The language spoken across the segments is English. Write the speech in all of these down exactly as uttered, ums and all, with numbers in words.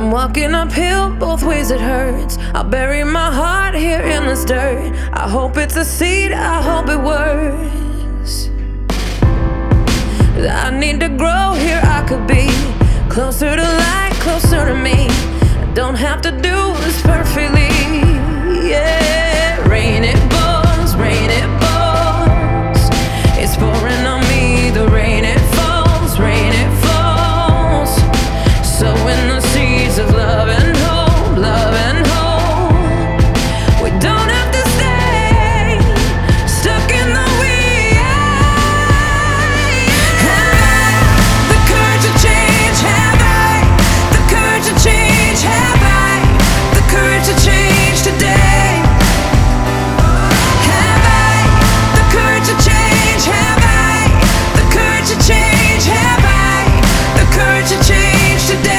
I'm walking uphill, both ways it hurts. I'll bury my heart here in this dirt. I hope it's a seed, I hope it works. I need to grow, here I could be closer to light, closer to me. I don't have to do this perfectly. Yeah, rain it pours, rain it pours. It's pouring on me, the rain it falls, rain it falls. Sowing the seeds of love and hope, love and hope. We don't have to stay stuck in the weeds. Have I the courage to change? Have I the courage to change? Have I the courage to change today? Have I the courage to change? Have I the courage to change? Have I the courage to change today?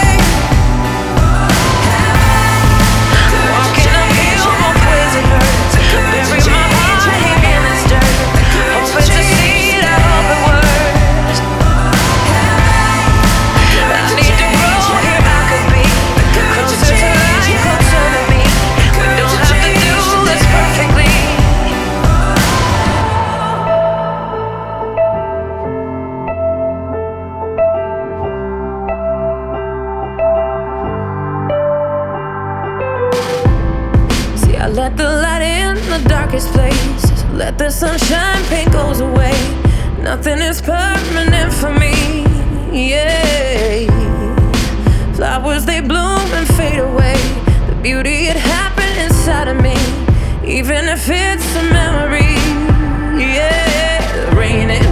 I let the light in the darkest places. Let the sunshine, pain goes away. Nothing is permanent for me. Yeah, flowers they bloom and fade away. The beauty it happened inside of me, even if it's a memory. Yeah, the rain it